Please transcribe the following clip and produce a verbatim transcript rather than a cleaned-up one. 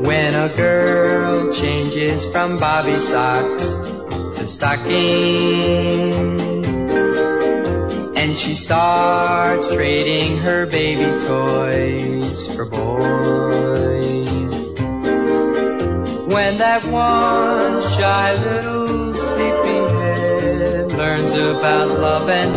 When a girl changes from bobby socks to stockings, and she starts trading her baby toys for boys. When that one shy little sleepyhead learns about love and